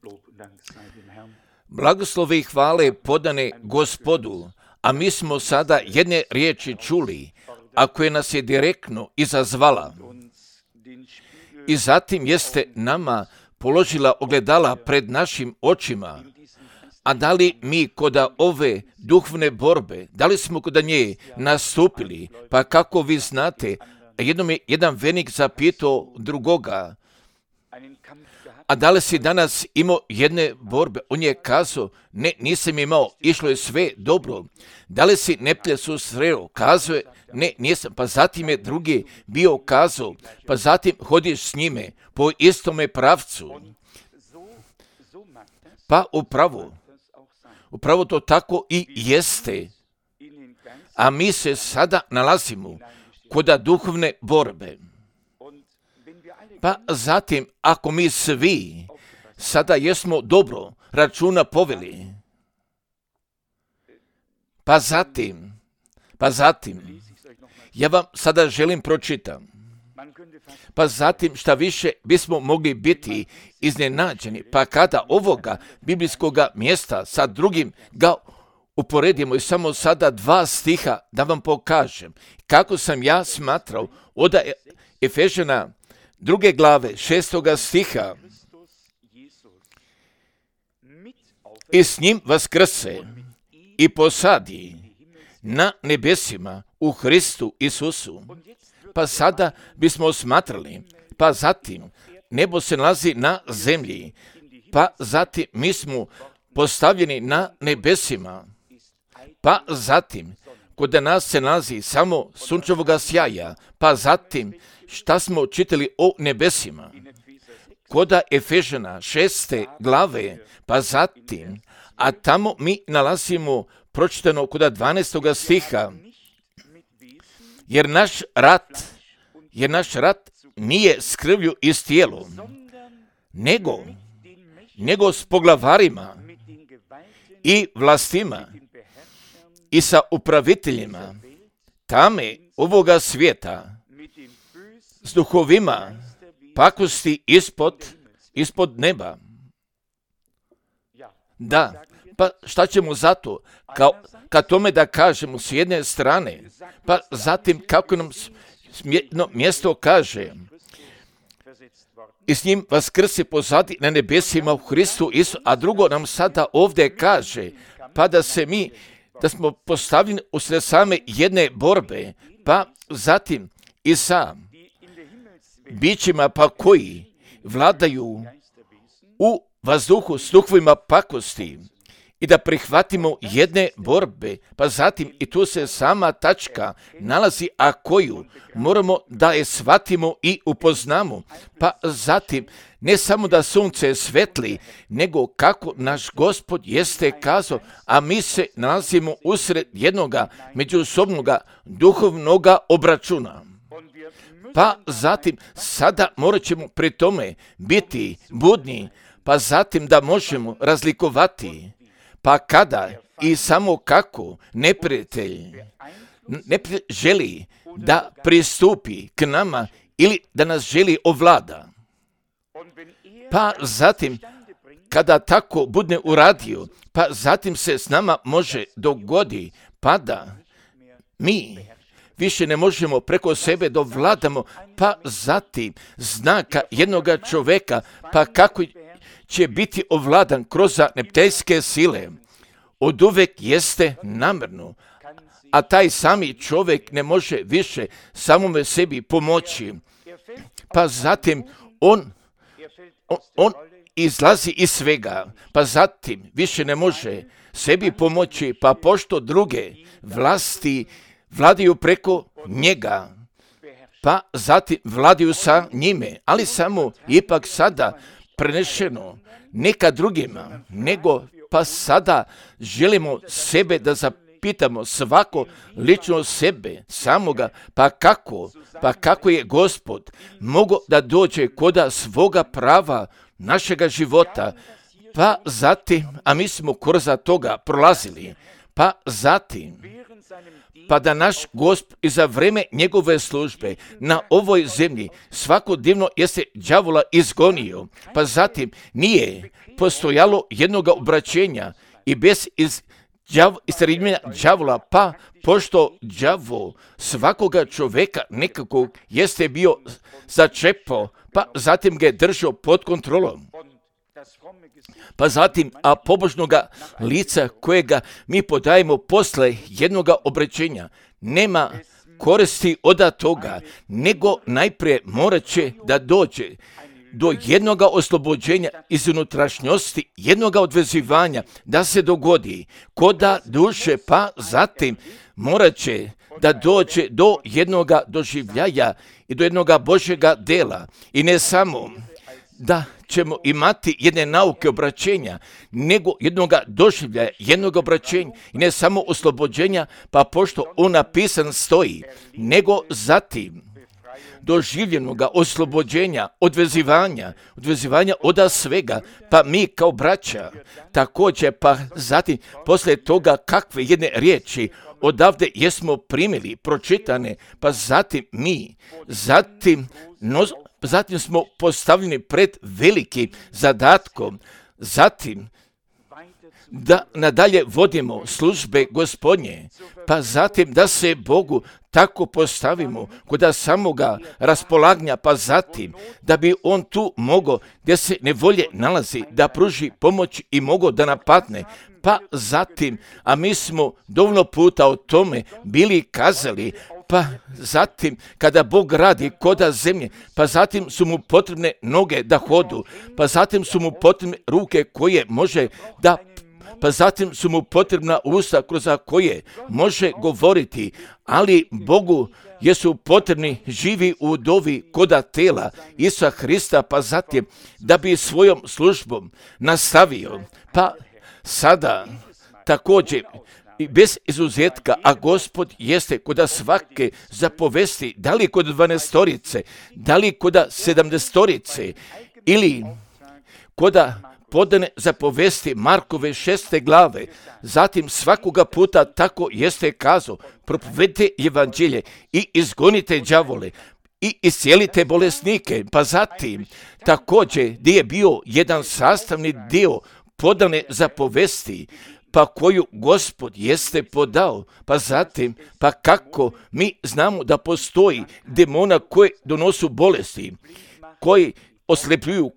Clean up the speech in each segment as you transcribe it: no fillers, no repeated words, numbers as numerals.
Blagoslovi i hvale podane Gospodu, a mi smo sada jedne riječi čuli, a koje nas je direktno izazvala. I zatim jeste nama položila ogledala pred našim očima. A da li mi kod ove duhovne borbe, da li smo kod nje nastupili? Pa kako vi znate, jednom je jedan vernik zapitao drugoga, a da li si danas imao jedne borbe? On je kazao, ne, nisam imao, išlo je sve dobro. Da li si neprijatelja susreo? Kazao je, ne, nisam. Pa zatim je drugi bio kazao, pa zatim hodiš s njime po istome pravcu. Pa upravo to tako i jeste. A mi se sada nalazimo kod duhovne borbe. Pa zatim, ako mi svi sada jesmo dobro računa poveli, pa zatim, ja vam sada želim pročitam, pa zatim šta više bismo mogli biti iznenađeni, pa kada ovoga biblijskoga mjesta sa drugim ga uporedimo i samo sada 2 stiha da vam pokažem kako sam ja smatrao od Efežana 2. glave 6. stiha i s njim vaskrse i posadi na nebesima u Hristu Isusu. Pa sada bismo smatrali, pa zatim nebo se nalazi na zemlji, pa zatim mi smo postavljeni na nebesima, pa zatim kod nas se nalazi samo sunčevoga sjaja, pa zatim šta smo čitali o nebesima? Koda Efežana 6. glave, pa zatim, a tamo mi nalazimo pročitano koda 12. stiha, jer naš rat nije s krvlju i s tijelom, nego s poglavarima i vlastima i sa upraviteljima tame ovoga svijeta, s duhovima pakosti ispod neba. Da, pa šta ćemo zato? Kad tome da kažemo s jedne strane, pa zatim kako nam jedno mjesto kaže, i s njim vaskrse pozadi na nebesima u Hristu Isu, a drugo nam sada ovdje kaže, pa da smo postavljeni usred same jedne borbe, pa zatim i sa bićima pa koji vladaju u vazduhu s duhovima pakosti i da prihvatimo jedne borbe, pa zatim i tu se sama tačka nalazi, a koju moramo da je shvatimo i upoznamo, pa zatim ne samo da sunce svetli, nego kako naš Gospod jeste kazao, a mi se nalazimo usred jednoga međusobnoga duhovnoga obračuna. Pa zatim sada morat ćemo pri tome biti budni, pa zatim da možemo razlikovati, pa kada i samo kako neprijatelj želi da pristupi k nama ili da nas želi ovlada. Pa zatim kada tako bude uradio, pa zatim se s nama može dogodi, pa da mi više ne možemo preko sebe dovladamo, pa zatim znaka jednoga čoveka, pa kako će biti ovladan kroz neprijateljske sile, od uvek jeste namjerno, a taj sami čovjek ne može više samome sebi pomoći, pa zatim on izlazi iz svega, pa zatim više ne može sebi pomoći, pa pošto druge vlasti vladaju preko njega, pa zatim vladaju sa njime, ali samo ipak sada prenešeno neka drugima, nego pa sada želimo sebe da zapitamo, svako lično sebe, samoga, pa kako je Gospod mogao da dođe koda svoga prava našega života, pa zatim, a mi smo kroz toga prolazili, pa zatim, pa da naš Gospod i za vreme njegove službe na ovoj zemlji svakodnevno jeste đavola izgonio, pa zatim nije postojalo jednoga obraćenja i bez istrebljenja đavola, pa pošto đavo svakoga čoveka nekako jeste bio začepao, pa zatim ga je držao pod kontrolom. Pa zatim, a pobožnoga lica kojega mi podajemo posle jednoga obraćenja, nema koristi od toga, nego najprije morat će da dođe do jednoga oslobođenja iz unutrašnjosti, jednoga odvezivanja, da se dogodi koda duše, pa zatim morat će da dođe do jednoga doživljaja i do jednoga Božjega dela. I ne samo da ćemo imati jedne nauke obraćenja, nego jednoga doživljaja, jednoga obraćenja i ne samo oslobođenja, pa pošto on napisan stoji, nego zatim doživljenoga oslobođenja, odvezivanja od svega, pa mi kao braća također, pa zatim poslije toga kakve jedne riječi odavde jesmo primili, pročitane, pa zatim mi, zatim smo postavljeni pred velikim zadatkom, zatim da nadalje vodimo službe Gospodnje, pa zatim da se Bogu tako postavimo kod samoga raspolaganja, pa zatim da bi on tu mogao, gdje se nevolje nalazi, da pruži pomoć i mogao da napadne, pa zatim, a mi smo dovoljno puta o tome bili kazali, pa zatim kada Bog radi koda zemlje, pa zatim su mu potrebne noge da hodu, pa zatim su mu potrebne ruke koje može da, pa zatim su mu potrebna usta kroz koje može govoriti, ali Bogu jesu potrebni živi udovi koda tela Isusa Hrista, pa zatim da bi svojom službom nastavio, pa sada također i bez izuzetka, a Gospod jeste kod svake zapovesti, da li kod 12-torice, da li kod 70-torice, ili kod podane zapovesti Markove 6. glave, zatim svakoga puta tako jeste kazao, propovedite evanđelje i izgonite đavole i iscijelite bolesnike, pa zatim također gdje je bio jedan sastavni dio podane zapovesti, pa koju Gospod jeste podao, pa zatim, pa kako mi znamo da postoji demona koji donosu bolesti, koji oslepljuju,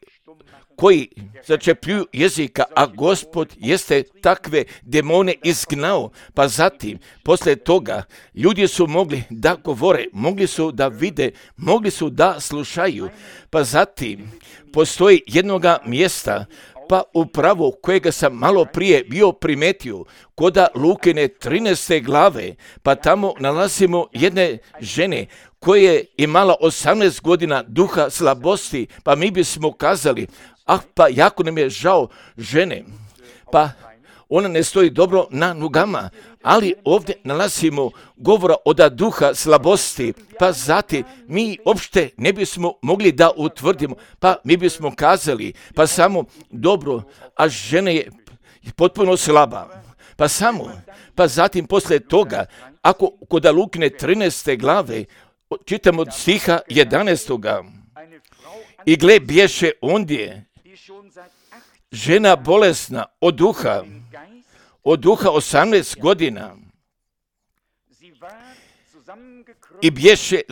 koji začepljuju jezika, a Gospod jeste takve demone izgnao, pa zatim, poslije toga, ljudi su mogli da govore, mogli su da vide, mogli su da slušaju, pa zatim, postoji jednoga mjesta, pa upravo kojega sam malo prije bio primetio, koda Lukine 13. glave, pa tamo nalazimo jedne žene koje je imala 18 godina duha slabosti, pa mi bismo kazali, pa jako nam je žao žene, pa ona ne stoji dobro na nogama, ali ovdje nalazimo govora od duha slabosti, pa zatim mi uopšte ne bismo mogli da utvrdimo, pa mi bismo kazali, pa samo dobro, a žena je potpuno slaba, pa zatim poslije toga, ako kod Lukine 13. glave, čitamo od stiha 11. I gle, bješe ondje žena bolesna od duha 18 godina i bješe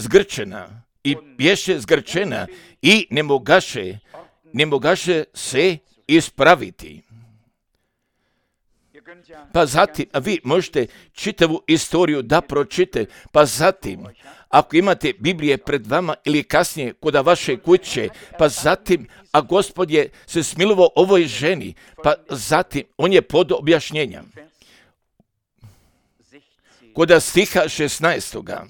zgrčena i ne mogaše se ispraviti. Pa zatim, a vi možete čitavu istoriju da pročite, pa zatim, ako imate Biblije pred vama ili kasnije kod vaše kuće, pa zatim, a Gospod je se smilovao ovoj ženi, pa zatim, on je pod objašnjenja. Kod stiha 16.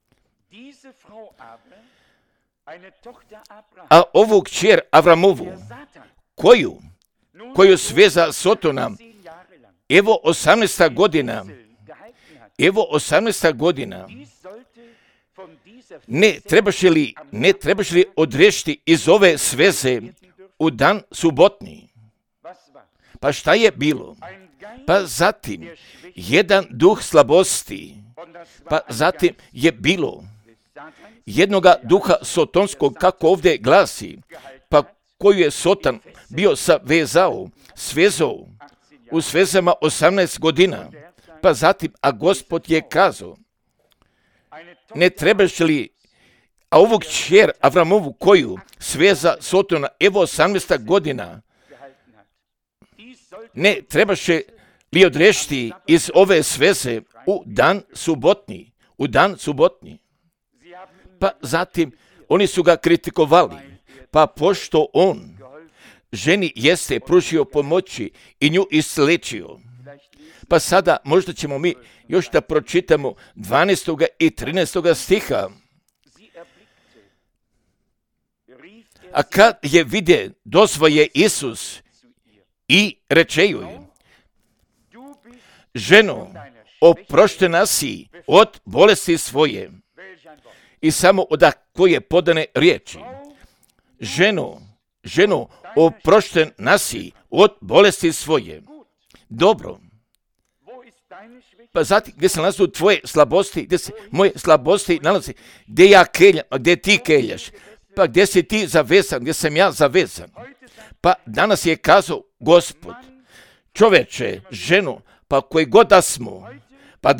A ovu kćer Avramovu, koju sveza Sotona, evo 18. godina, ne trebaš li odrešiti iz ove sveze u dan subotni? Pa šta je bilo? pa zatim jedan duh slabosti, pa zatim je bilo jednoga duha sotonskog, kako ovdje glasi, pa koju je Sotan bio svezao u svezama 18 godina, pa zatim, a Gospod je kazao, ne trebaš li, a ovu kćer Avramovu koju sveza Sotona, evo 18 godina, ne trebaš li odrešiti iz ove sveze u dan subotni. Pa zatim, oni su ga kritikovali, pa pošto on ženi jeste pružio pomoći i nju isliječio. Pa sada možda ćemo mi još da pročitamo 12. i 13. stiha. A kad je vide, dozva je Isus i reče joj, ženo, oproštena si od bolesti svoje. I samo od koje podane riječi. Ženo, oproštena si od bolesti svoje. Dobro. Pa zatim, gdje se nalazu tvoje slabosti, gdje se moje slabosti nalazi, gdje ja keljam, a gdje ti keljaš, pa gdje si ti zavezan, gdje sam ja zavezan. Pa danas je kazao Gospod, čoveče, ženo, pa koji god da smo, pa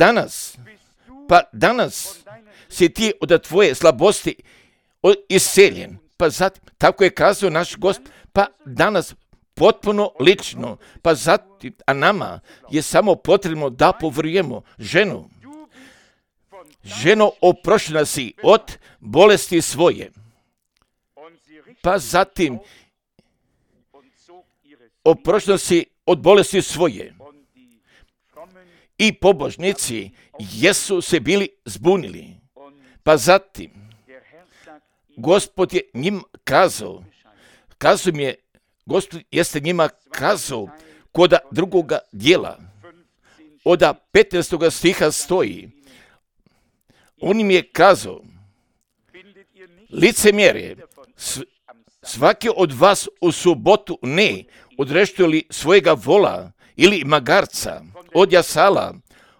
danas si ti od tvoje slabosti isceljen. Pa zatim, tako je kazao naš Gospod, pa danas potpuno lično, pa zatim, a nama je samo potrebno da povrujemo ženo, oproštena si od bolesti svoje. Pa zatim, oproštena si od bolesti svoje. I pobožnici jesu se bili zbunili. Pa zatim, Gospod je njim kazao Gospod jeste njima kazao koda drugoga dijela. Od 15. stiha stoji. On im je kazao, licemjerje, svaki od vas u subotu ne odreštuje li svojega vola ili magarca od jasala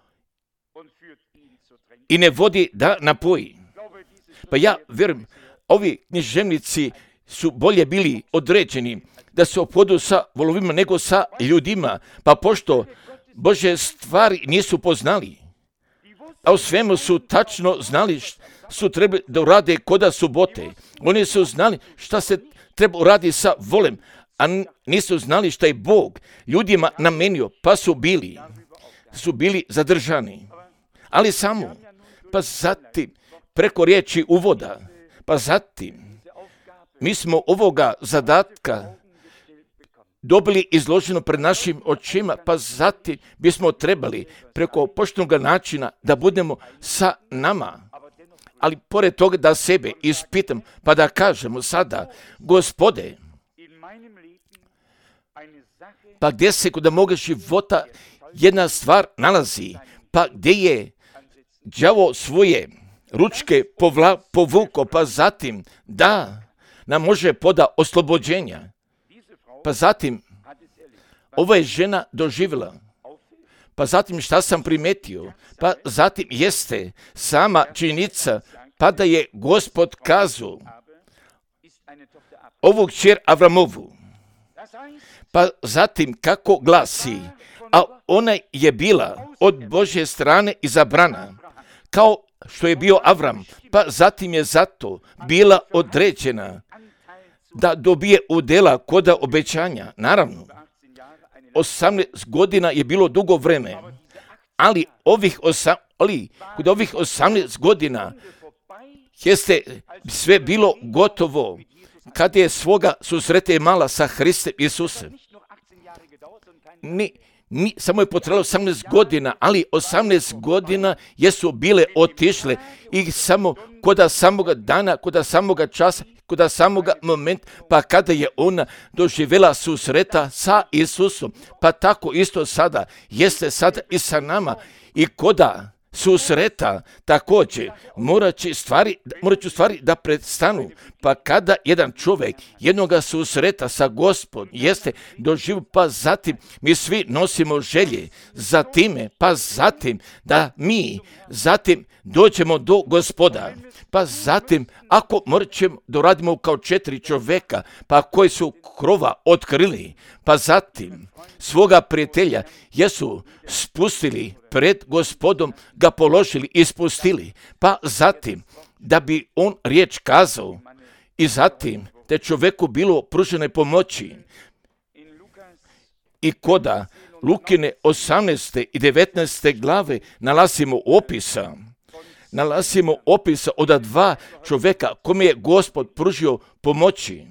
i ne vodi da napoji. Pa ja vjerujem, ovi književnici su bolje bili određeni da se ophodu sa volovima nego sa ljudima, pa pošto Bože stvari nisu poznali, a u svemu su tačno znali su trebali da urade koda subote. Oni su znali šta se treba uraditi sa volem, a nisu znali šta je Bog ljudima namenio, pa su bili zadržani. Ali samo, pa zatim, preko riječi uvoda, pa zatim, mi smo ovoga zadatka dobili izloženo pred našim očima, pa zatim bismo trebali preko poštenoga načina da budemo sa nama. Ali pored toga da sebe ispitam, pa da kažemo sada, Gospode, pa gdje se kod moga života jedna stvar nalazi, pa gdje je đavo svoje ručke povuko, pa zatim da nam može poda oslobođenja. Pa zatim, ova je žena doživjela. Pa zatim šta sam primetio? Pa zatim jeste sama činjenica, pa da je Gospod kazao ovu kćer Avramovu. Pa zatim kako glasi, a ona je bila od Božje strane izabrana, kao što je bio Avram, pa zatim je zato bila određena da dobije udjela koda obećanja. Naravno, 18 godina je bilo dugo vreme, ali kod ovih 18 godina jeste sve bilo gotovo kad je svoga susrete imala sa Hristom Isusem. Samo je potrebalo 18 godina, ali 18 godina jesu bile otišle i samo koda samoga dana, koda samoga časa, koda samoga momenta, pa kada je ona doživjela susreta sa Isusom, pa tako isto sada, jeste sada i sa nama i koda susreta također morat ću stvari da prestanu. Pa kada jedan čovjek jednoga susreta sa Gospod jeste doživ, pa zatim mi svi nosimo želje za time, pa zatim da mi zatim dođemo do Gospoda. Pa zatim, ako ćemo da radimo kao 4 čovjeka, pa koji su krova otkrili, pa zatim svoga prijatelja jesu spustili pred Gospodom, ga položili i spustili, pa zatim da bi on riječ kazao i zatim da čovjeku bilo pružene pomoći. I koda Lukine 18. i 19. glave nalazimo opisa od 2 čovjeka kome je Gospod pružio pomoći.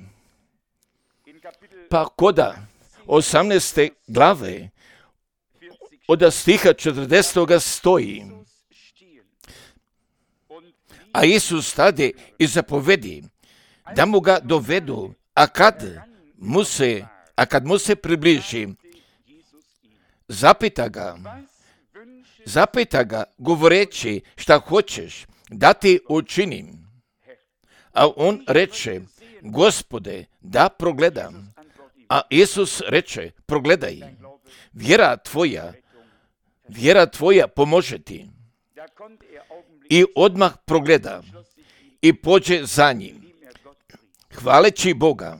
Pa koda 18. glave od stiha 40. stoji: a Isus stade i zapovedi da mu ga dovedu, a kad mu se približi, zapita ga govoreći: šta hoćeš da ti učinim? A on reče: Gospode, da progledam. A Isus reče: progledaj, vjera tvoja pomože ti. I odmah progleda i pođe za njim, hvaleći Boga.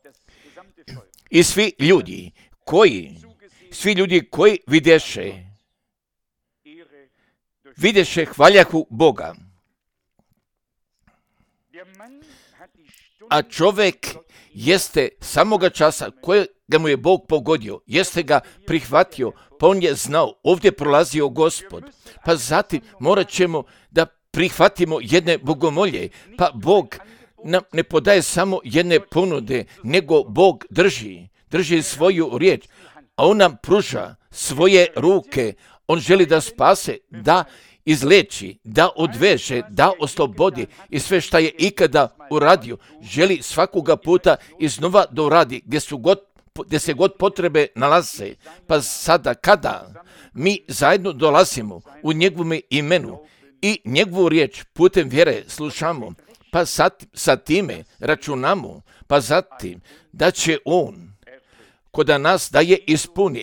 I svi ljudi koji vidješe hvaljahu Boga. A čovjek jeste samoga časa kojega mu je Bog pogodio, jeste ga prihvatio, pa on je znao, ovdje prolazio Gospod. Pa zatim morat ćemo da prihvatimo jedne bogomolje, pa Bog nam ne podaje samo jedne ponude, nego Bog drži svoju riječ, a on nam pruža svoje ruke. On želi da spase, da izleči, da odveže, da oslobodi i sve šta je ikada uradio, želi svakoga puta iznova da uradi gdje se god potrebe nalaze. Pa sada kada mi zajedno dolazimo u njegovome imenu i njegovu riječ putem vjere slušamo, pa sa time računamo, pa zatim da će on kod nas da je ispuni.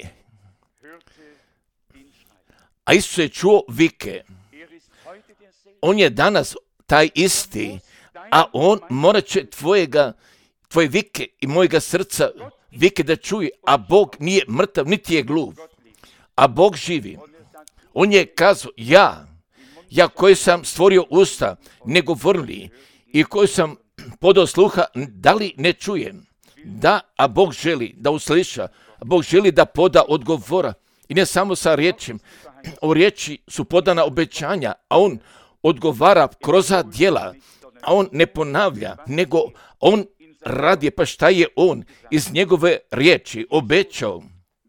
A Isus je čuo vike. On je danas taj isti, a on morat će tvoje vike i mojega srca vike da čuje, a Bog nije mrtav, niti je gluv, a Bog živi. On je kazao: ja koji sam stvorio usta, ne govorili, i koji sam podao sluha, da li ne čujem? Da, a Bog želi da usliša, a Bog želi da poda odgovora. I ne samo sa riječima, u riječi su podana obećanja, a on odgovara kroz djela, a on ne ponavlja, nego on radi. Pa šta je on iz njegove riječi obećao?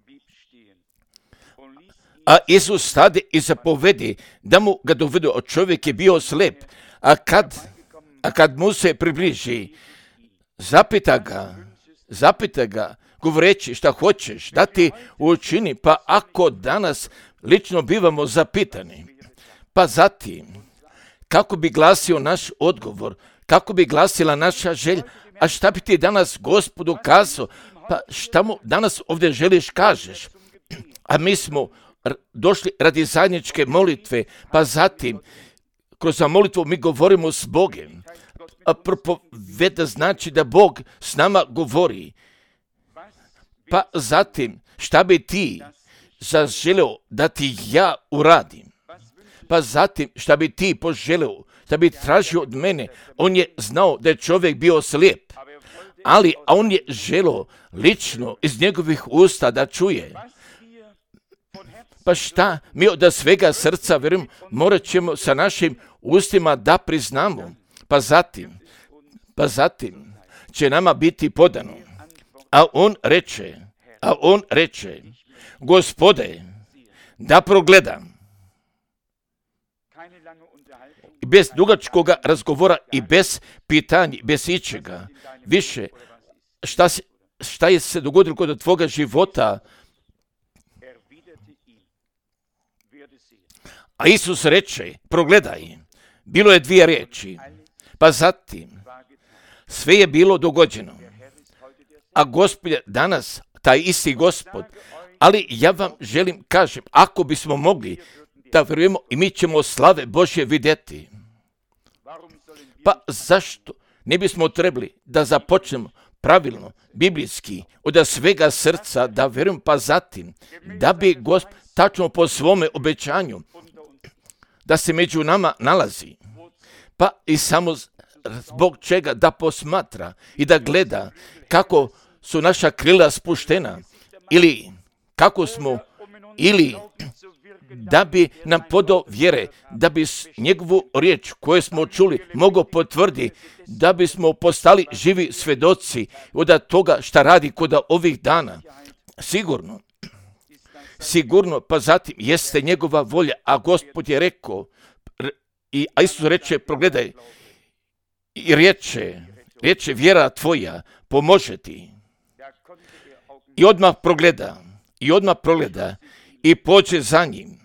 A Isus stade i zapovedi da mu ga dovedu, a čovjek je bio slep, a kad mu se približi, zapita ga govoreći: šta hoćeš da ti učini? Pa ako danas lično bivamo zapitani, pa zatim kako bi glasio naš odgovor, kako bi glasila naša želja, a šta bi ti danas Gospodu kazao? Pa šta mu danas ovdje želiš kažeš? A mi smo došli radi zajedničke molitve, pa zatim kroz molitvu mi govorimo s Bogom. A propoveda znači da Bog s nama govori. Pa zatim šta bi ti zaželeo da ti ja uradim? Pa zatim šta bi ti poželeo, da bi tražio od mene? On je znao da je čovjek bio slijep, ali on je želeo lično iz njegovih usta da čuje. Pa šta mi od svega srca, vjerujem, morat ćemo sa našim ustima da priznamo. Pa zatim će nama biti podano. A on reče: Gospode, da progledam. I bez dugačkoga razgovora i bez pitanja, bez ičega. Više, šta je se dogodilo kod tvoga života? A Isus reče, progledaj, bilo je 2 riječi, pa zatim sve je bilo dogođeno. A Gospod je danas taj isti Gospod, ali ja vam želim kažem, ako bismo mogli da vjerujemo i mi ćemo slave Božje vidjeti. Pa zašto ne bismo trebali da započnemo pravilno, biblijski, od svega srca da vjerujem, pa zatim da bi Gospod tačno po svome obećanju da se među nama nalazi, pa i samo zbog čega da posmatra i da gleda kako su naša krila spuštena ili kako smo, ili da bi nam podao vjere, da bi njegovu riječ koju smo čuli mogao potvrditi, da bismo postali živi svjedoci od toga šta radi kod ovih dana. Sigurno, pa zatim jeste njegova volja, a Gospod je rekao, a Isus reče, progledaj, i reče vjera tvoja pomože ti. I odmah progleda i pođe za njim.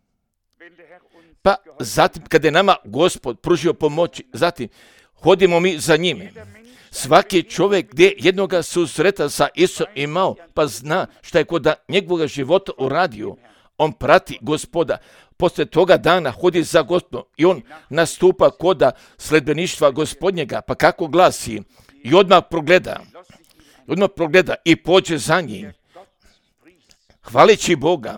Pa zatim, kada je nama Gospod pružio pomoć, zatim hodimo mi za njime. Svaki čovjek gdje jednoga susreta sa Isusom imao, pa zna šta je kod njegovog života uradio. On prati Gospoda. Poslije toga dana hodi za Gospodom i on nastupa kod sledbeništva Gospodnjega. Pa kako glasi? I odmah progleda i pođe za njim. Hvaleći Boga.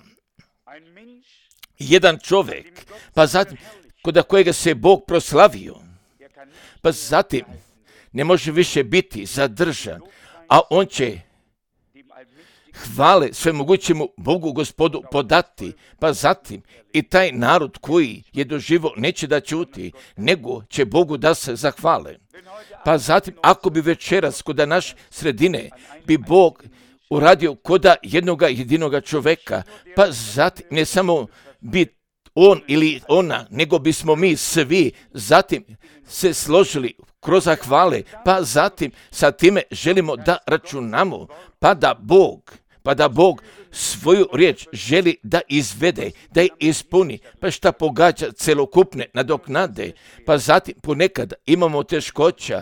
Jedan čovjek, pa zatim kod kojega se Bog proslavio, pa zatim ne može više biti zadržan, a on će hvale svemogućemu Bogu Gospodu podati, pa zatim i taj narod koji je doživio neće da ćuti, nego će Bogu da se zahvale. Pa zatim, ako bi večeras kod naš sredine bi Bog uradio kod jednoga jedinoga čoveka, pa zatim ne samo bi on ili ona, nego bismo mi svi zatim se složili kroz zahvale, pa zatim sa time želimo da računamo, pa da Bog svoju riječ želi da izvede, da je ispuni, pa šta pogađa celokupne nadoknade, pa zatim ponekad imamo teškoća,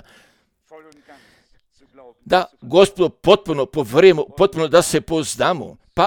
da Gospodu potpuno povjerujemo, potpuno da se pouzdamo, pa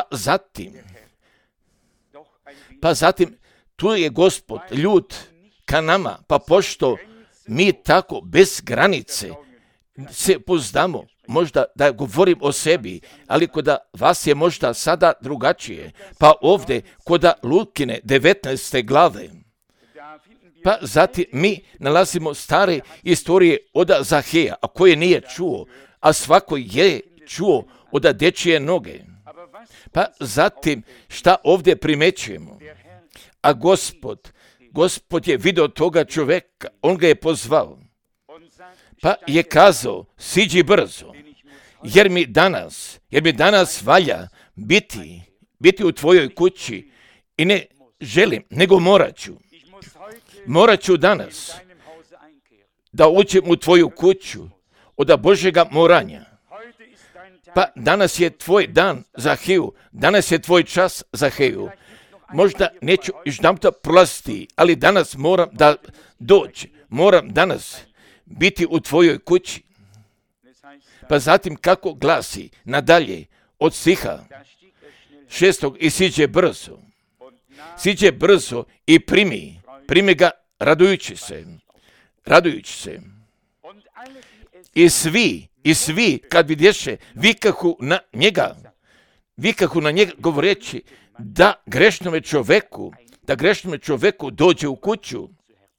zatim tu je Gospod ljud ka nama, pa pošto mi tako bez granice se pouzdamo, možda da govorim o sebi, ali kod vas je možda sada drugačije, pa ovdje kod Lukine 19. glave, pa zatim mi nalazimo stare istorije od Zaheja, a koje nije čuo, a svako je čuo od dečije noge. Pa zatim šta ovdje primećujemo? A Gospod je vidio toga čovjeka, on ga je pozvao, pa je kazao, siđi brzo, jer mi danas valja biti u tvojoj kući i ne želim, nego morat ću danas da uđem u tvoju kuću od Božjega moranja. Pa danas je tvoj dan, Zaheju, danas je tvoj čas, Zaheju. Možda neću jedanputa prolaziti, ali danas moram da doći, moram danas biti u tvojoj kući. Pa zatim kako glasi nadalje od stiha 6. i siđe brzo i primi ga radujući se. I svi kad vidješe vikahu na njega govoreći da grešnome čoveku dođe u kuću.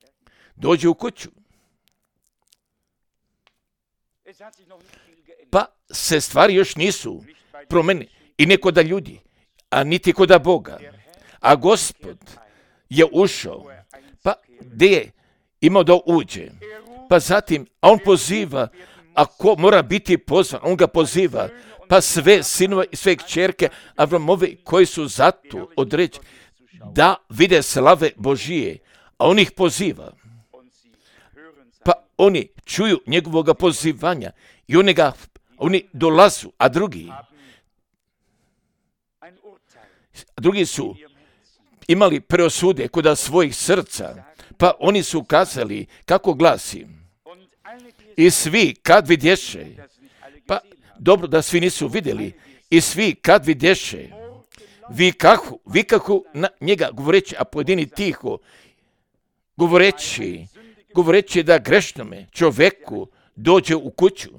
Pa se stvari još nisu promenili i ne koda ljudi, a niti koda Boga. A Gospod je ušao, pa gdje je imao da uđe. Pa zatim, a on poziva, ako mora biti pozvan, on ga poziva, pa sve sinove i sve kćerke Avramove koji su zato određeni da vide slave Božije, a on ih poziva. Pa oni čuju njegovog pozivanja i oni dolazu, a drugi su imali preosude kod svojih srca, pa oni su kazali kako glasi. I svi kad vidješe, pa dobro da svi nisu vidjeli, i svi kad vidješe, vikahu na njega govoreći, a pojedini tiho, govoreći da grešnome čovjeku dođe u kuću.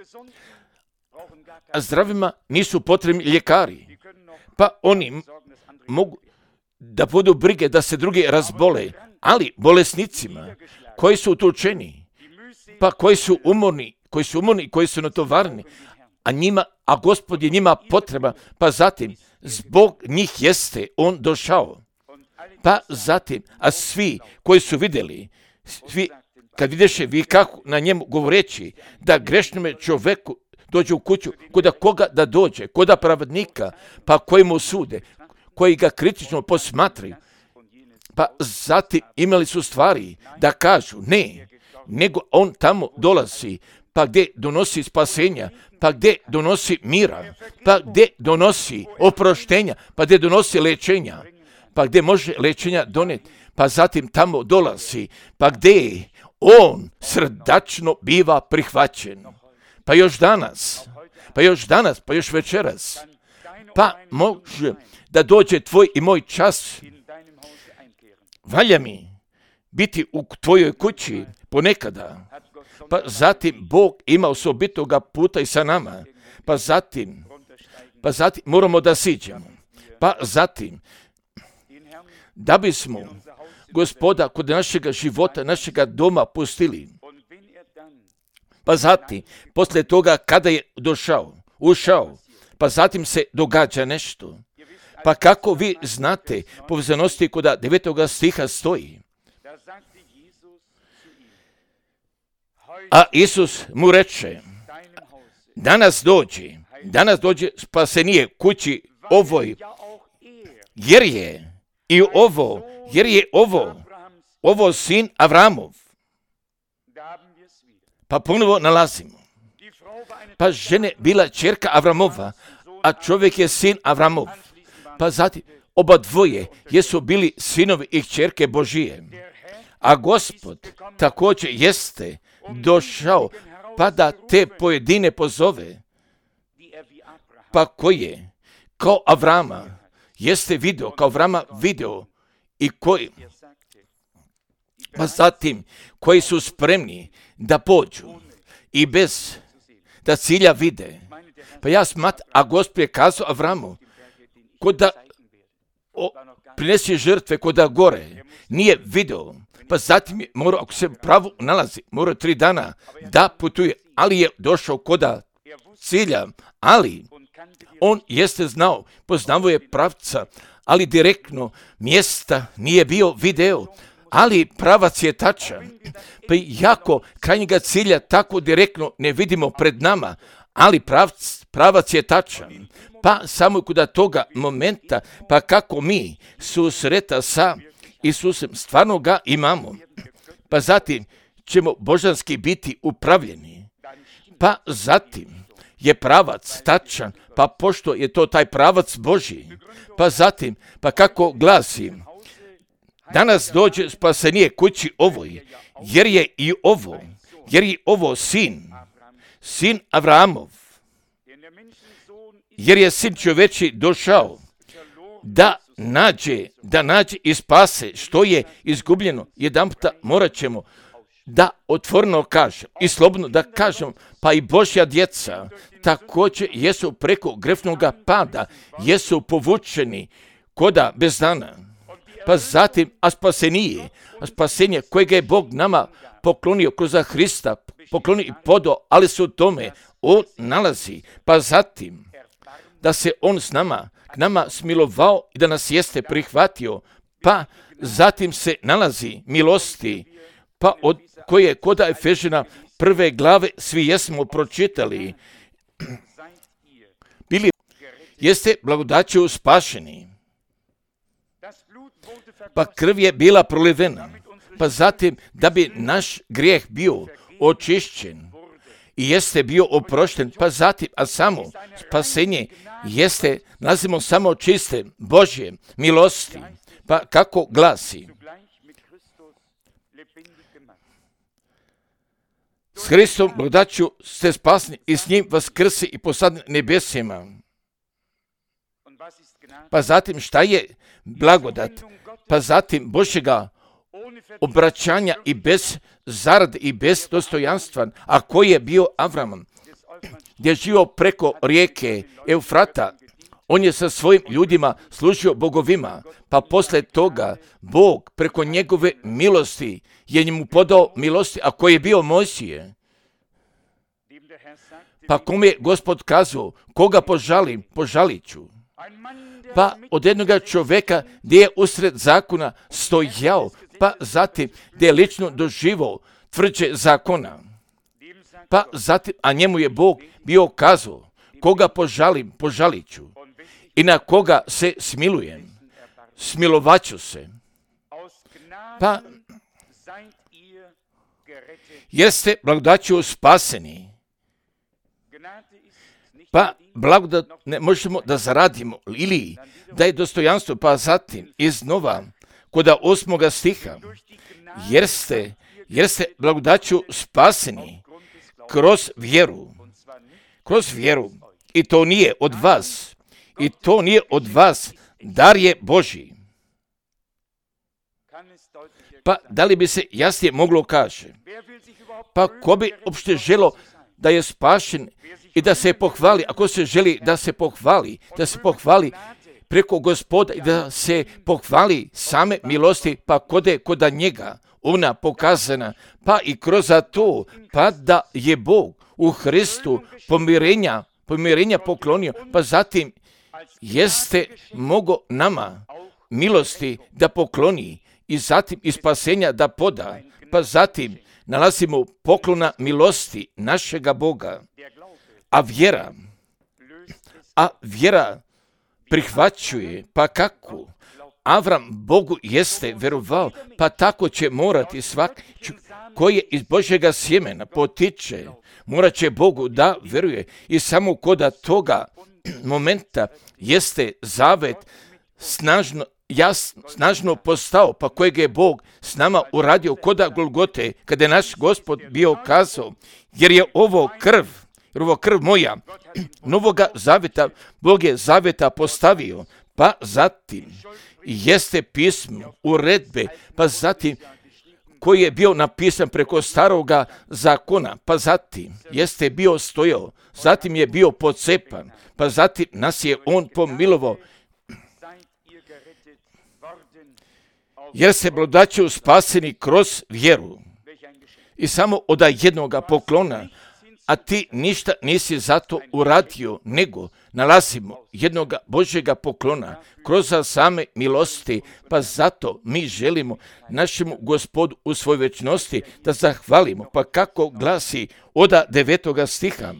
A zdravima nisu potrebni ljekari, pa oni mogu da budu brige da se drugi razbole, ali bolesnicima koji su utučeni, pa koji su umorni, koji su natovarni, a Gospod je njima potreba, pa zatim zbog njih jeste on došao. Pa zatim, a svi koji su vidjeli, svi kad videše vikahu na njemu govoreći da grešnome čovjeku dođe u kuću, koda koga da dođe, koda pravednika, pa koji mu sude, koji ga kritično posmatraju, pa zatim imali su stvari da kažu ne, nego on tamo dolazi, pa gdje donosi spasenja, pa gdje donosi mira, pa gdje donosi oproštenja, pa gdje donosi lečenja, pa gdje može lečenja doneti, pa zatim tamo dolazi, pa gdje on srdačno biva prihvaćen. Pa još danas, pa još večeras, pa može da dođe tvoj i moj čas. Valja mi biti u tvojoj kući ponekada, pa zatim Bog ima osobitoga puta i sa nama, pa zatim moramo da siđemo, pa zatim da bismo Gospoda kod našega života, našega doma pustili. Pa zatim, poslije toga kada je ušao, pa zatim se događa nešto. Pa kako vi znate, povezanosti kod 9. stiha stoji. A Isus mu reče, danas dođe spasenije kući ovoj, jer je ovo sin Avramov. Pa ponovo nalazimo. Pa žene bila ćerka Avramova, a čovjek je sin Avramov. Pa zatim oba dvoje jesu bili sinovi i kćerke Božije. A Gospod također jeste došao pa da te pojedine pozove, pa koje kao Avrama jeste video i koji, pa zatim koji su spremni da pođu i bez da cilja vide. Pa ja smatram, a Gospod je kazao Avramu, koda prinesi žrtve koda gore, nije video, pa zatim je morao, ako se pravo nalazi, morao 3 dana da putuje, ali je došao koda cilja, ali on jeste poznavao je pravca, ali direktno mjesta nije bio video, ali pravac je tačan. Pa jako krajnjega cilja tako direktno ne vidimo pred nama, ali pravac je tačan. Pa samo kod toga momenta, pa kako mi susreta sa Isusem stvarno ga imamo, pa zatim ćemo božanski biti upravljeni. Pa zatim je pravac tačan, pa pošto je to taj pravac Božji, pa zatim, pa kako glasi, danas dođe spasenije kući ovoj, jer je ovo sin Avramov, jer je sin čoveči došao da nađe i spase što je izgubljeno. Jedanputa morat ćemo da otvoreno kažem i slobodno da kažem, pa i Božja djeca također jesu preko grefnoga pada, jesu povučeni koda bez dana. Pa zatim, a spasenje kojega je Bog nama poklonio kroz Hrista, poklonio i podo, ali se u tome on nalazi. Pa zatim, da se on k nama smilovao i da nas jeste prihvatio, pa zatim se nalazi milosti, pa od koje kod Efežana 1. glave svi jesmo pročitali. Jeste blagodaću spašeni. Pa krv je bila prolivena, pa zatim da bi naš grijeh bio očišćen i jeste bio oprošten, pa zatim, a samo spasenje jeste, nazivamo samo čiste Božje milosti, Pa kako glasi? S Hristom blagodaću ste spasni i s njim vaskrsi i posadni nebesima. Pa zatim šta je blagodat? Pa zatim Božjega obraćanja i bez zarade i bez dostojanstva, a koji je bio Avram, gdje je živio preko rijeke Eufrata. On je sa svojim ljudima služio bogovima, pa poslije toga Bog preko njegove milosti je njemu podao milosti, a koji je bio Mojsije. Pa kome je Gospod kazao, koga požalim, požalit ću. Pa od jednoga čovjeka gdje je usred zakona stojao, pa zatim gdje je lično doživao tvrđe zakona. Pa zatim, a njemu je Bog bio kazao, koga požalim, požalit ću. I na koga se smilujem, smilovat ću se. Pa, jer ste blagodaću spaseni. Pa, blagodat ne možemo da zaradimo ili da je dostojanstvo, pa zatim iznova kod 8. stiha, jer ste blagodaću spaseni kroz vjeru. I to nije od vas. I to nije od vas, dar je Božji. Pa da li bi se jasnije moglo kaže? Pa ko bi uopšte želo da je spašen i da se pohvali, ako se želi da se pohvali preko Gospoda i da se pohvali same milosti, pa koda njega ona pokazana, pa i kroz to, pa da je Bog u Hristu pomirenja poklonio, pa zatim jeste mogo nama milosti da pokloni i zatim i spasenja da poda, pa zatim nalazimo poklona milosti našega Boga, a vjera prihvaćuje, pa kako? Avram Bogu jeste verovao, pa tako će morati svak koji je iz Božjega sjemena potiče, morat će Bogu da veruje i samo koda toga momenta jeste zavet snažno postao, pa kojeg je Bog s nama uradio koda Golgote, kada je naš Gospod bio kazao, jer je ovo krv moja, novoga zaveta, Bog je zaveta postavio, pa zatim jeste pismo, uredbe, pa zatim koji je bio napisan preko staroga zakona, pa zatim jeste bio stojao, zatim je bio pocepan, pa zatim nas je on pomilovao, jer se blagodaću spaseni kroz vjeru. I samo od jednoga poklona, a ti ništa nisi zato uradio, nego nalazimo jednoga Božjega poklona kroz same milosti, pa zato mi želimo našemu Gospodu u svoj večnosti da zahvalimo, pa kako glasi od 9. stiha.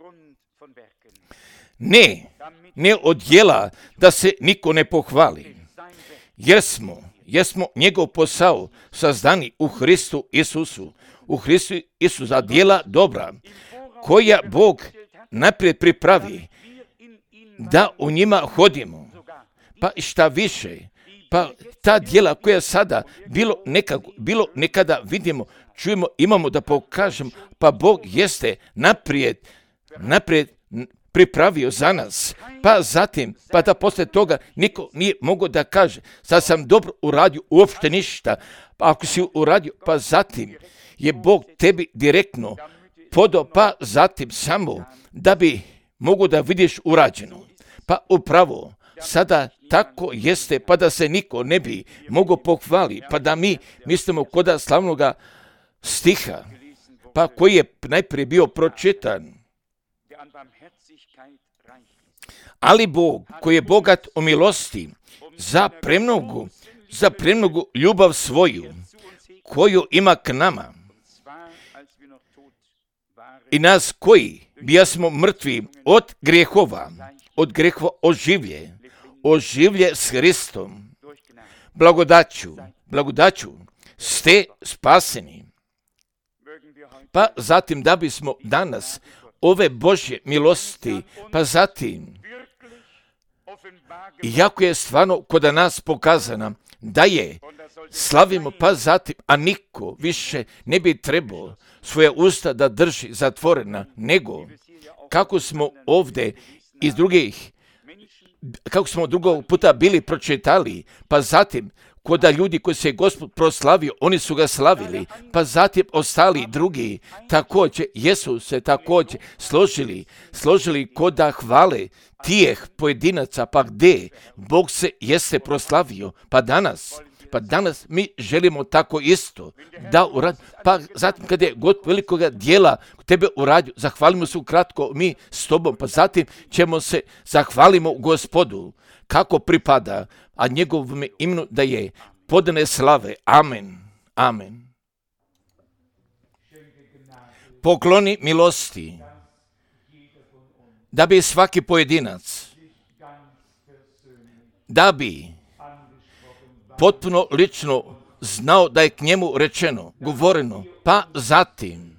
Ne od djela da se niko ne pohvali, jer smo njegov posao sazdani u Hristu Isusu za djela dobra, koja Bog naprijed pripravi da u njima hodimo. Pa šta više, pa ta djela koja sada bilo nekada vidimo, čujemo, imamo da pokažemo, pa Bog jeste naprijed pripravio za nas, pa zatim, pa da poslije toga niko nije mogao da kaže, sad sam dobro uradio, uopšte ništa, pa ako si uradio, pa zatim je Bog tebi direktno podao, pa zatim samo da bi mogo da vidiš urađeno. Pa upravo sada tako jeste, pa da se niko ne bi mogao pohvali, pa da mi mislimo koda slavnoga stiha, pa koji je najprije bio pročitan. Ali Bog, koji je bogat u milosti, za premnogu ljubav svoju, koju ima k nama, i nas koji bijasmo mrtvi od grijehova oživlje s Hristom, blagodaću ste spaseni. Pa zatim da bismo danas ove Božje milosti, pa zatim Iako je stvarno kod nas pokazana da je slavimo, pa zatim, a niko više ne bi trebao svoje usta da drži zatvorena, nego kako smo ovdje iz drugih, kako smo drugog puta bili pročitali, pa zatim koda ljudi koji se Gospod proslavio, oni su ga slavili, pa zatim ostali drugi također, jesu se također složili koda hvale tijeh pojedinaca, pa gdje Bog se jeste proslavio, pa danas mi želimo tako isto da uradimo, pa zatim kada je God velikoga dijela tebe uradio, zahvalimo se ukratko mi s tobom, pa zatim ćemo se zahvalimo Gospodu kako pripada, a njegovom imenu da je podane slave. Amen. Amen. Pokloni milosti, da bi svaki pojedinac, da bi potpuno lično znao da je k njemu rečeno, govoreno, pa zatim,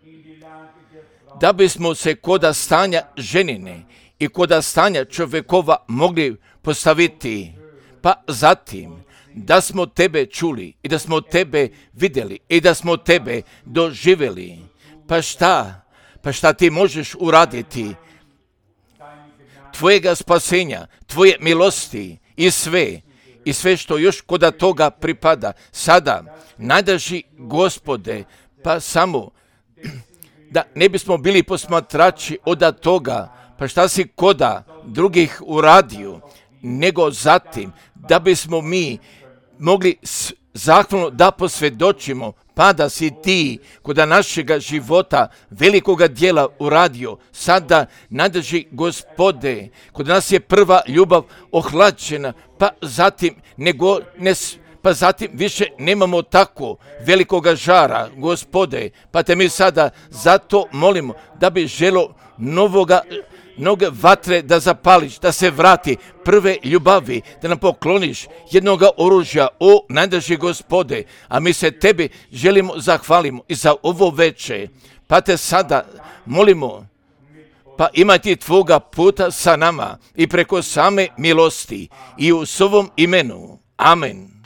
da bismo se koda stanja ženine i koda stanja čovjekova mogli postaviti, pa zatim, da smo tebe čuli i da smo tebe vidjeli i da smo tebe doživjeli. Pa šta ti možeš uraditi? Tvojega spasenja, tvoje milosti i sve što još koda toga pripada. Sada, najdraži Gospode, pa samo da ne bismo bili posmatrači od toga, pa šta si koda drugih uradio, nego zatim da bismo mi mogli zahvalno da posvjedočimo, pa da si ti koda našega života velikoga dijela uradio. Sada, najdraži Gospode, kod nas je prva ljubav ohlađena, pa zatim više nemamo tako velikoga žara, Gospode, pa te mi sada zato molimo da bi želo mnoge vatre da zapališ, da se vrati prve ljubavi, da nam pokloniš jednoga oružja, o najdraži Gospode, a mi se tebi želimo zahvalimo i za ovo veče, pa te sada molimo, pa imati tvoga puta sa nama i preko same milosti i u svovom imenu. Amen.